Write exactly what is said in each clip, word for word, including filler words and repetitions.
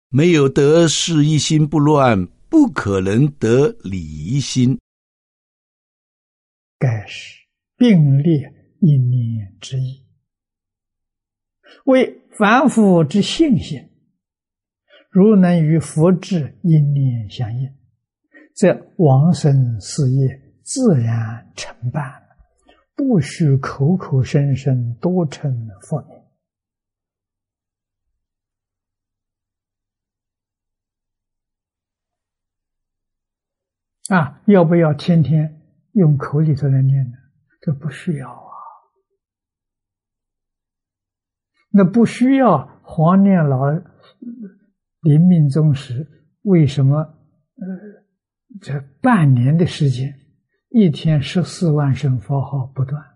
没有得事一心不乱，不可能得理一心。 该是并列一念之意，为凡夫之性心，如能与佛智一念相应，则往生事业自然成办，不须口口声声多称佛名。啊，要不要天天用口里头来念呢？这不需要啊。那不需要黄念老临命终时，为什么呃这半年的时间，一天十四万声佛号不断？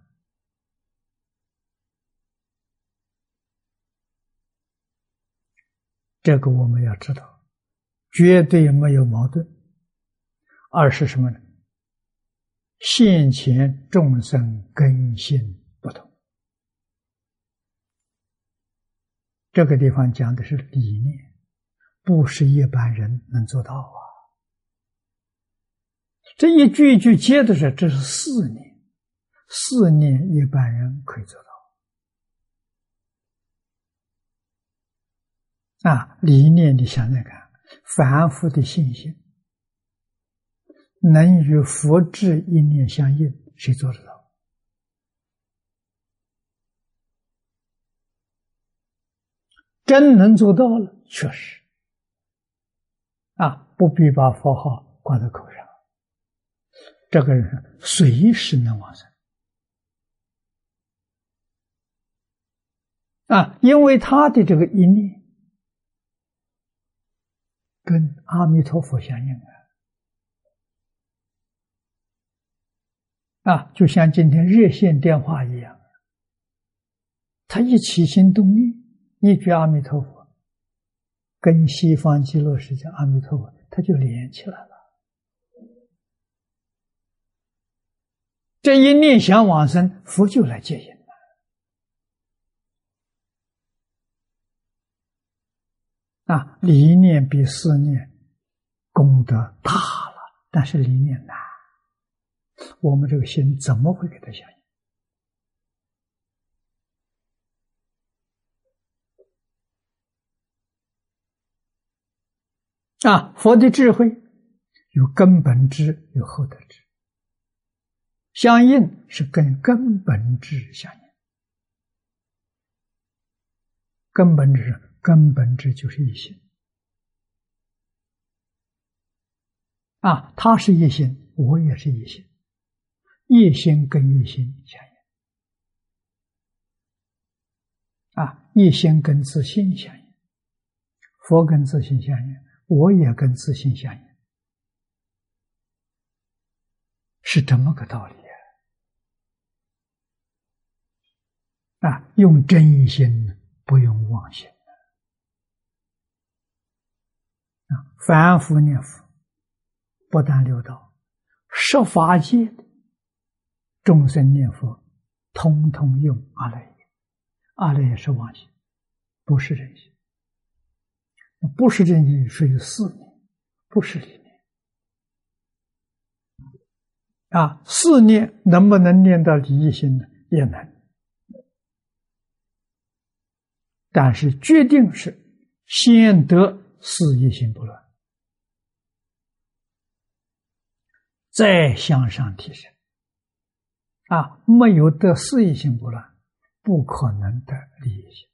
这个我们要知道，绝对没有矛盾。二是什么呢？现前众生根性不同。这个地方讲的是理念，不是一般人能做到啊。这一句一句接的是，这是四念，四念一般人可以做到。啊，理念你想想看，凡夫的信心能与佛智一念相应，谁做得到？真能做到了，确实啊，不必把佛号挂在口上，这个人随时能往生啊，因为他的这个一念跟阿弥陀佛相应啊，啊，就像今天热线电话一样，他一起心动念，一句阿弥陀佛，跟西方极乐世界阿弥陀佛，他就连起来了。这一念想往生，佛就来接引了。啊，理念比思念功德大了，但是理念难，我们这个心怎么会给他相应？啊，佛的智慧有根本智，有后得智，相应是跟根本智相应。根本智，根本智就是一心啊，他是一心，我也是一心，一心跟一心相应啊，一心跟自信相应，佛跟自信相应，我也跟自信相应，是这么个道理啊！啊，用真心，不用妄心啊！凡夫念佛，不但六道，十法界的众生念佛，通通用阿赖耶，阿赖耶是妄心，不是真心。不是真心属于四念，不是理念啊。四念能不能念到理一心呢？也能，但是决定是先得四一心不乱，再向上提升啊。没有得四一心不乱，不可能得理一心。